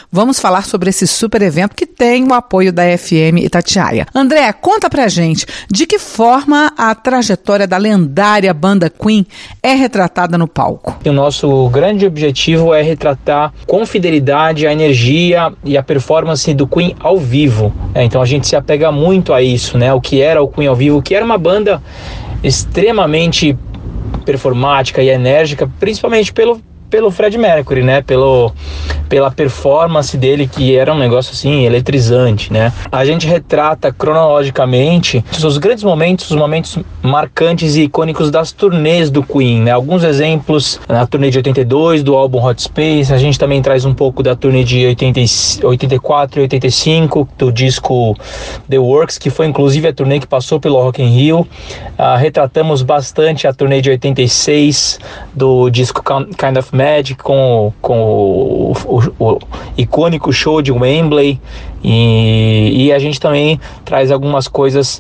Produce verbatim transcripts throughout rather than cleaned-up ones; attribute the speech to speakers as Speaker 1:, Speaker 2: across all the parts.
Speaker 1: vamos falar sobre esse super evento que tem o apoio da F M Itatiaia. André, conta pra gente de que forma a trajetória da lendária banda Queen é retratada no palco.
Speaker 2: O nosso grande objetivo é retratar com fidelidade a energia e a performance do Queen ao vivo. É, então a gente se apega muito a isso, né? O que era o Queen ao vivo, que era uma banda extremamente performática e enérgica, principalmente pelo pelo Freddie Mercury, né, pelo, pela performance dele, que era um negócio assim, eletrizante, né. A gente retrata cronologicamente os grandes momentos, os momentos marcantes e icônicos das turnês do Queen, né, alguns exemplos na turnê de oitenta e dois, do álbum Hot Space. A gente também traz um pouco da turnê de oitenta, oitenta e quatro e oitenta e cinco, do disco The Works, que foi inclusive a turnê que passou pelo Rock in Rio. Uh, retratamos bastante a turnê de oitenta e seis, do disco Kind of Magic, com, com o, o, o icônico show de Wembley, e, e a gente também traz algumas coisas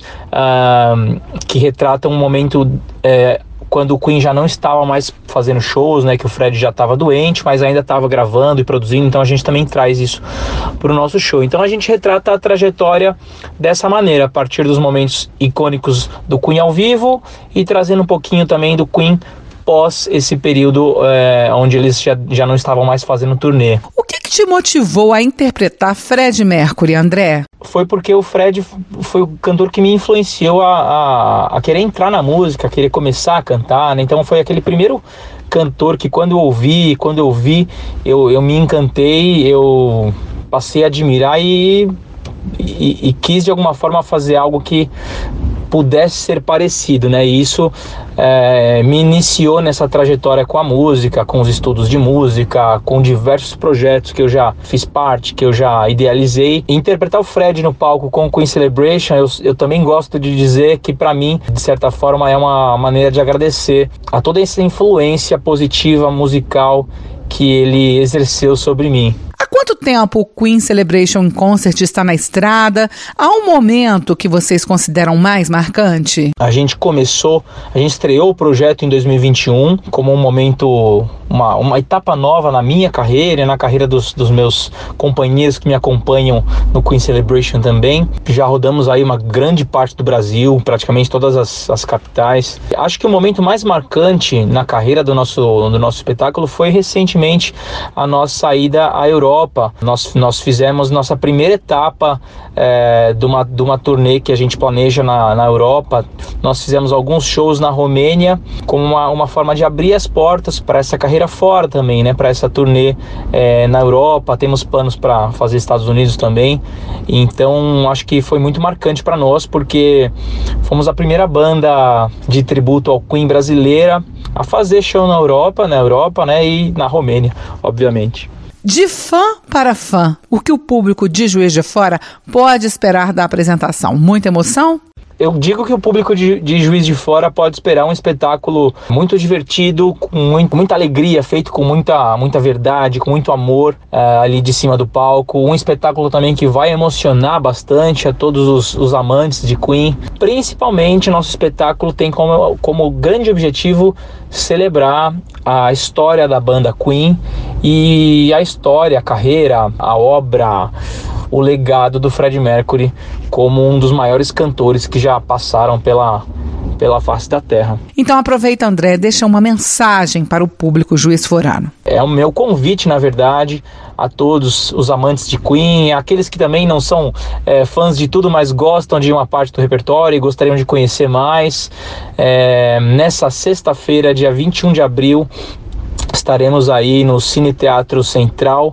Speaker 2: uh, que retratam um momento uh, quando o Queen já não estava mais fazendo shows, né, que o Fred já estava doente, mas ainda estava gravando e produzindo, então a gente também traz isso para o nosso show. Então a gente retrata a trajetória dessa maneira, a partir dos momentos icônicos do Queen ao vivo e trazendo um pouquinho também do Queen pós esse período é, onde eles já, já não estavam mais fazendo turnê.
Speaker 1: O que, que te motivou a interpretar Freddie Mercury, André?
Speaker 2: Foi porque o Fred foi o cantor que me influenciou a, a, a querer entrar na música, a querer começar a cantar, né? Então foi aquele primeiro cantor que quando eu ouvi, quando eu vi, eu, eu me encantei, eu passei a admirar e, e, e quis de alguma forma fazer algo que pudesse ser parecido, né? E isso é, me iniciou nessa trajetória com a música, com os estudos de música, com diversos projetos que eu já fiz parte, que eu já idealizei. E interpretar o Fred no palco com o Queen Celebration, eu, eu também gosto de dizer que para mim, de certa forma, é uma maneira de agradecer a toda essa influência positiva musical que ele exerceu sobre mim.
Speaker 1: Há quanto tempo o Queen Celebration Concert está na estrada? Há um momento que vocês consideram mais marcante?
Speaker 2: A gente começou, a gente estreou o projeto em dois mil e vinte e um como um momento, uma, uma etapa nova na minha carreira e na carreira dos, dos meus companheiros que me acompanham no Queen Celebration também. Já rodamos aí uma grande parte do Brasil, praticamente todas as, as capitais. Acho que o momento mais marcante na carreira do nosso, do nosso espetáculo foi recentemente a nossa saída à Europa. Nós, nós fizemos nossa primeira etapa é, de, uma, de uma turnê que a gente planeja na, na Europa. Nós fizemos alguns shows na Romênia como uma, uma forma de abrir as portas para essa carreira fora também, né? Para essa turnê é, na Europa. Temos planos para fazer Estados Unidos também. Então acho que foi muito marcante para nós, porque fomos a primeira banda de tributo ao Queen brasileira a fazer show na Europa, na Europa, né? E na Romênia, obviamente.
Speaker 1: De fã para fã, o que o público de Juiz de Fora pode esperar da apresentação? Muita emoção?
Speaker 2: Eu digo que o público de, de Juiz de Fora pode esperar um espetáculo muito divertido, com muito, muita alegria, feito com muita, muita verdade, com muito amor uh, ali de cima do palco. Um espetáculo também que vai emocionar bastante a todos os, os amantes de Queen. Principalmente, nosso espetáculo tem como, como grande objetivo celebrar a história da banda Queen e a história, a carreira, a obra, o legado do Freddie Mercury como um dos maiores cantores que já passaram pela, pela face da terra.
Speaker 1: Então aproveita, André, deixa uma mensagem para o público juiz-forano.
Speaker 2: É o meu convite, na verdade, a todos os amantes de Queen, aqueles que também não são é, fãs de tudo, mas gostam de uma parte do repertório e gostariam de conhecer mais. É, nessa sexta-feira, dia vinte e um de abril, estaremos aí no Cine Teatro Central.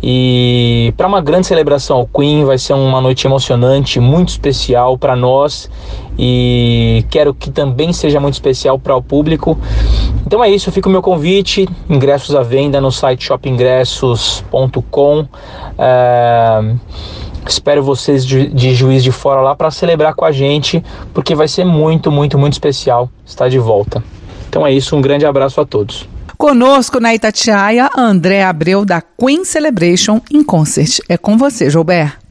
Speaker 2: E para uma grande celebração ao Queen, vai ser uma noite emocionante, muito especial para nós, e quero que também seja muito especial para o público. Então é isso, fica o meu convite, ingressos à venda no site shop ingressos ponto com. É... Espero vocês de, de Juiz de Fora lá para celebrar com a gente, porque vai ser muito, muito, muito especial estar de volta. Então é isso, um grande abraço a todos.
Speaker 1: Conosco na Itatiaia, André Abreu, da Queen Celebration in Concert. É com você, Joubert.